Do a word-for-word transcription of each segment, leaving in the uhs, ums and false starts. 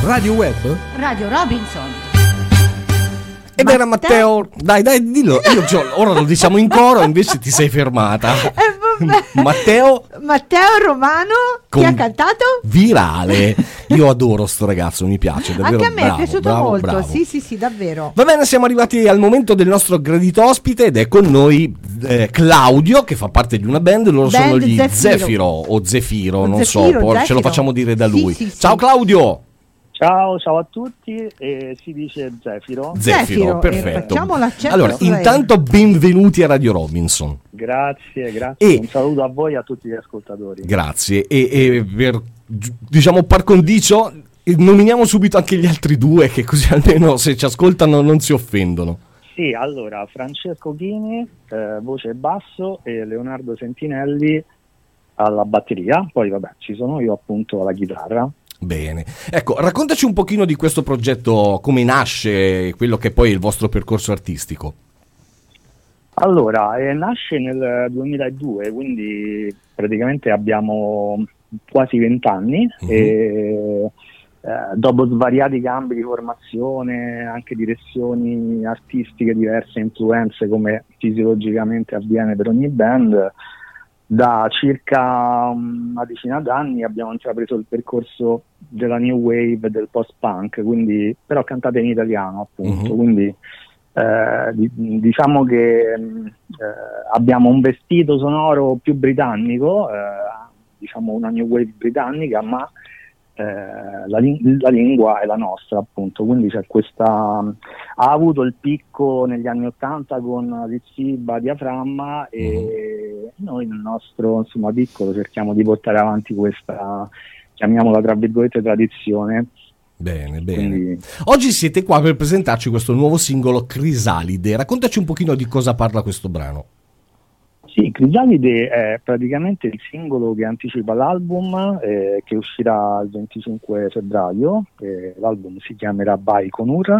Radio Web? Radio Robinson. Ed era Matteo, dai dai dillo, io, cioè, ora lo diciamo in coro, invece ti sei fermata. Eh, Matteo Matteo Romano con che ha cantato Virale. Io adoro sto ragazzo, mi piace davvero. anche a me bravo, è piaciuto bravo, molto. bravo. Sì sì sì davvero. Va bene, siamo arrivati al momento del nostro gradito ospite ed è con noi eh, Claudio, che fa parte di una band, loro Band sono gli Zefiro. Zefiro o Zefiro, O non Zefiro, so, poi ce Zefiro. lo facciamo dire da Sì, lui. sì, sì. Ciao Claudio. Ciao, ciao a tutti, e si dice Zefiro. Zefiro, Zefiro, perfetto. eh, facciamo l'accento Allora, sulla E. intanto benvenuti a Radio Robinson. Grazie, grazie. E- Un saluto a voi e a tutti gli ascoltatori. Grazie. E, e per, gi- diciamo, par condicio, eh, nominiamo subito anche gli altri due, che così almeno se ci ascoltano non si offendono. Sì, allora, Francesco Chini, eh, voce e basso, e Leonardo Sentinelli alla batteria. Poi vabbè, ci sono io appunto alla chitarra. Bene, ecco, raccontaci un pochino di questo progetto, come nasce, quello che poi è il vostro percorso artistico. Allora, eh, nasce nel duemiladue, quindi praticamente abbiamo quasi vent'anni Mhm. e eh, dopo svariati cambi di formazione, anche direzioni artistiche diverse, influenze come fisiologicamente avviene per ogni band, da circa una decina d'anni abbiamo intrapreso il percorso della new wave, del post-punk, quindi però cantate in italiano appunto, Mhm. quindi eh, di- diciamo che mh, eh, abbiamo un vestito sonoro più britannico, eh, diciamo una new wave britannica, ma eh, la, ling- la lingua è la nostra appunto, quindi c'è questa, ha avuto il picco negli anni ottanta con Liziba, Diaframma, e noi nel nostro insomma piccolo cerchiamo di portare avanti questa, chiamiamola tra virgolette, tradizione. Bene, bene. Quindi, Oggi siete qua per presentarci questo nuovo singolo Crisalide. Raccontaci un pochino di cosa parla questo brano. sì, Crisalide è praticamente il singolo che anticipa l'album, eh, che uscirà il venticinque febbraio. Eh, l'album si chiamerà Baikonur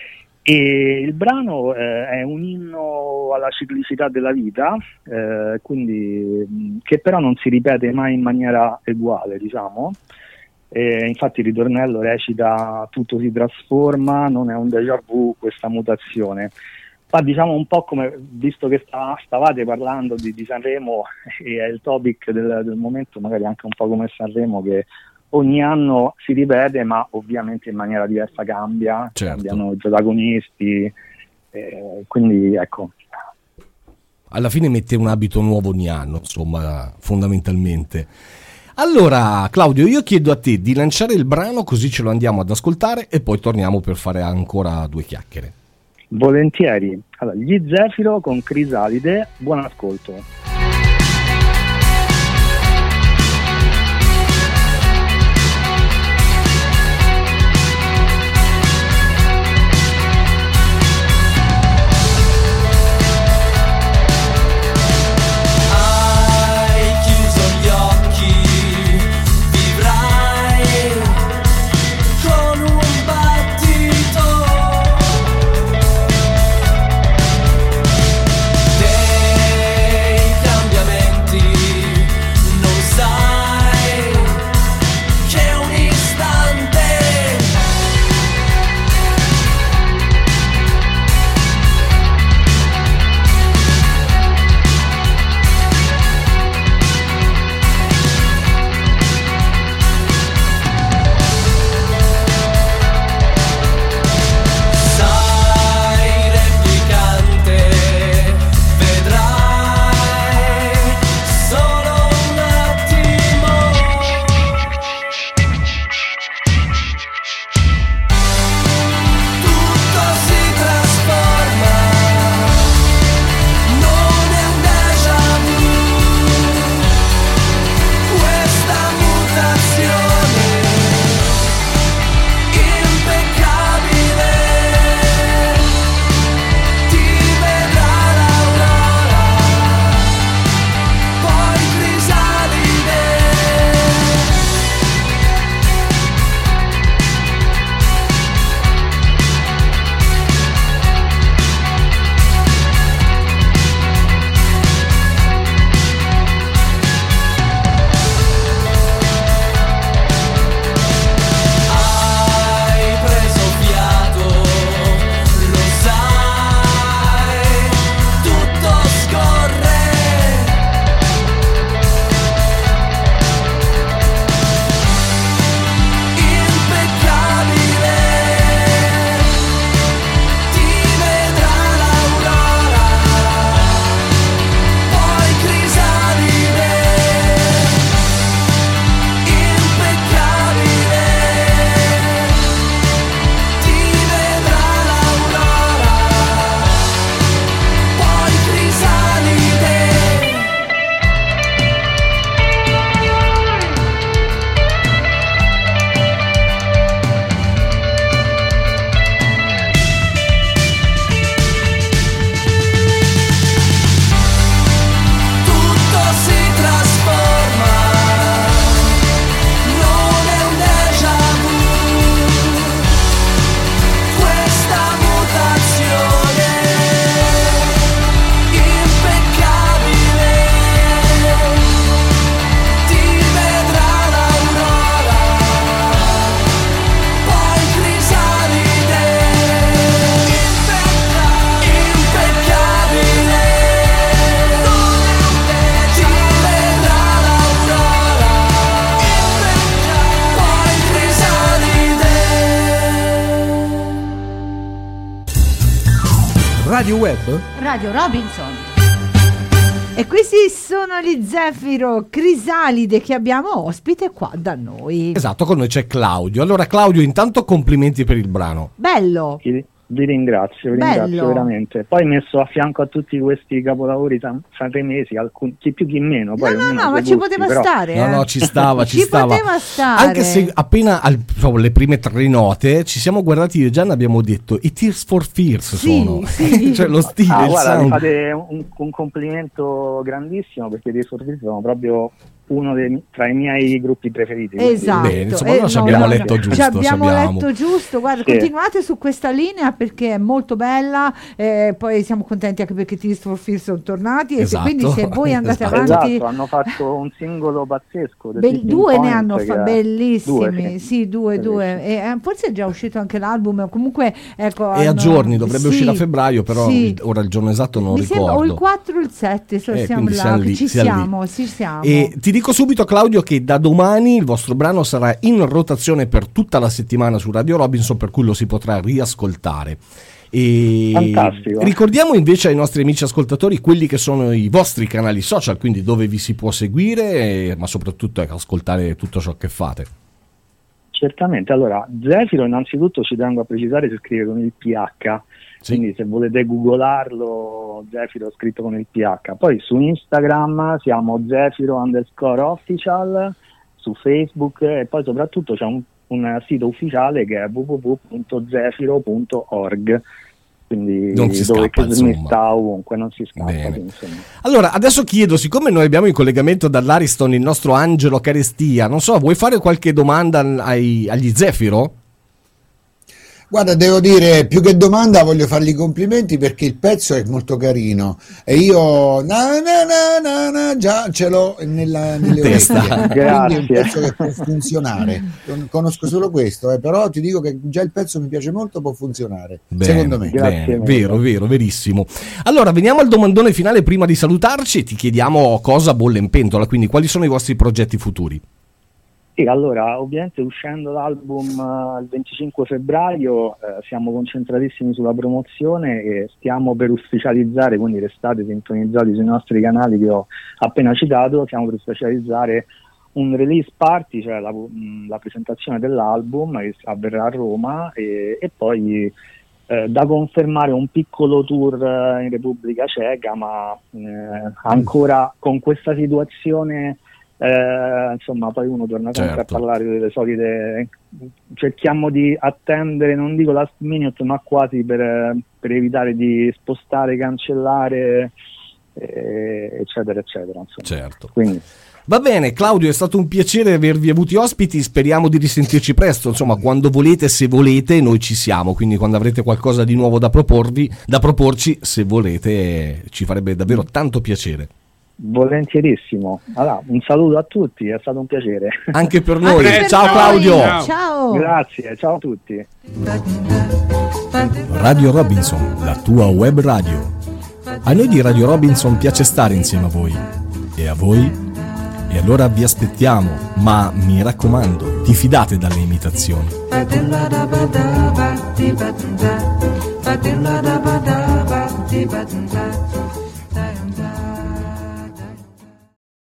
e il brano eh, è un inno alla ciclicità della vita, eh, quindi mh, che però non si ripete mai in maniera uguale, diciamo. E infatti il ritornello recita: tutto si trasforma, non è un déjà vu questa mutazione. Ma diciamo un po' come, visto che sta- stavate parlando di, di Sanremo, e è il topic del, del momento, magari anche un po' come Sanremo, che ogni anno si ripete, ma ovviamente in maniera diversa cambia, Certo. cambiano i protagonisti, eh, quindi ecco. Alla fine mette un abito nuovo ogni anno, insomma, fondamentalmente. Allora, Claudio, io chiedo a te di lanciare il brano, così ce lo andiamo ad ascoltare e poi torniamo per fare ancora due chiacchiere. Volentieri. Allora, gli Zefiro con Crisalide, buon ascolto. Hai chiuso gli occhi, vivrai con un battito. Dei Radio Web? Radio Robinson. E questi sono gli Zefiro Crisalide che abbiamo ospite qua da noi. Esatto, con noi c'è Claudio. Allora Claudio, intanto complimenti per il brano. Bello. Vi, vi ringrazio, vi Bello. ringrazio veramente. Poi messo a fianco a tutti questi capolavori san- sanremesi, alcuni, chi più chi meno. Poi No, no, ognuno ha no, i ma suoi ci gusti, poteva però- stare. No, eh. no, ci stava, ci, Ci stava. poteva stare. Anche se appena al, proprio le prime tre note ci siamo guardati io e Gianna, abbiamo detto i Tears for Fears Sì, sono. sì. Cioè lo stile, Ah, il guarda, mi sound. fate un, un complimento grandissimo perché dei sorrisi sono proprio uno dei, tra i miei gruppi preferiti. quindi- Esatto. Bene, insomma, Eh, allora ci no, abbiamo no, letto no. giusto, Ci abbiamo ci abbiamo. letto giusto. Guarda, Sì. continuate su questa linea perché è molto bella. eh, poi siamo contenti anche perché Tears for Fears sono tornati. E se, Esatto. quindi se voi andate Esatto. avanti. Esatto, hanno fatto un singolo pazzesco. The Bel- Tipping due ne Point, hanno che fa- è- bellissimi, due, sì, due, Bellissimi. due. E, eh, forse è già uscito anche l'album. Comunque, ecco. È a hanno- giorni, dovrebbe sì, uscire a febbraio, però sì. il- ora il giorno esatto non Mi ricordo. sembra o il quattro o il sette, so, Eh, siamo quindi là, siamo che lì, ci siamo lì. siamo, ci siamo. E ti dico subito, Claudio, che da domani il vostro brano sarà in rotazione per tutta la settimana su Radio Robinson, per cui lo si potrà riascoltare. E Fantastico. ricordiamo invece ai nostri amici ascoltatori quelli che sono i vostri canali social, quindi dove vi si può seguire, eh, ma soprattutto ecco, ascoltare tutto ciò che fate. Certamente, allora Zefiro innanzitutto ci tengo a precisare si scrive con il P H, Sì. quindi se volete googlarlo Zefiro scritto con il P H. Poi su Instagram siamo Zefiro underscore official, su Facebook e poi soprattutto c'è un, un sito ufficiale che è w w w punto zefiro punto org, quindi Non si dove scappa, che mi insomma. sta ovunque, non si scappa. Bene. sì, insomma. Allora, adesso chiedo, siccome noi abbiamo in collegamento dall'Ariston il nostro Angelo Carestia, non so, vuoi fare qualche domanda ai- agli Zefiro? Guarda, devo dire, più che domanda voglio fargli i complimenti perché il pezzo è molto carino e io na, na, na, na, na, già ce l'ho nella, nelle Testa. orecchie. Quindi è un Grazie. pezzo che può funzionare. Con- Conosco solo questo, eh, però ti dico che già il pezzo mi piace molto, può funzionare, Bene, secondo me. Grazie bene, mille. vero, vero, verissimo. Allora, veniamo al domandone finale prima di salutarci e ti chiediamo cosa bolle in pentola, quindi quali sono i vostri progetti futuri? Sì, allora, ovviamente uscendo l'album eh, il venticinque febbraio eh, siamo concentratissimi sulla promozione e stiamo per ufficializzare, quindi restate sintonizzati sui nostri canali che ho appena citato, stiamo per ufficializzare un release party, cioè la, mh, la presentazione dell'album che avverrà a Roma e, e poi eh, da confermare un piccolo tour eh, in Repubblica Ceca, ma eh, ancora con questa situazione. Eh, insomma, poi uno torna sempre Certo. a parlare delle solite. Cerchiamo di attendere, non dico last minute, ma quasi per, per evitare di spostare, cancellare, eh, eccetera, eccetera. Insomma. Certo. Quindi, Va bene, Claudio, è stato un piacere avervi avuti ospiti, speriamo di risentirci presto, insomma, quando volete, se volete, noi ci siamo, quindi quando avrete qualcosa di nuovo da proporvi, da proporci, se volete, ci farebbe davvero tanto piacere. volentierissimo. Allora, un saluto a tutti, è stato un piacere. Anche per noi. Anche per Ciao noi. Claudio. Ciao. Ciao. Grazie, ciao a tutti. Radio Robinson, la tua web radio. A noi di Radio Robinson piace stare insieme a voi. E a voi? E allora vi aspettiamo, ma mi raccomando, ti fidate dalle imitazioni. Ba-da-ba-da-ba-da-ba-dee-ba-da-da. Ba-da-ba-da-ba-da-ba-dee-ba-da-da.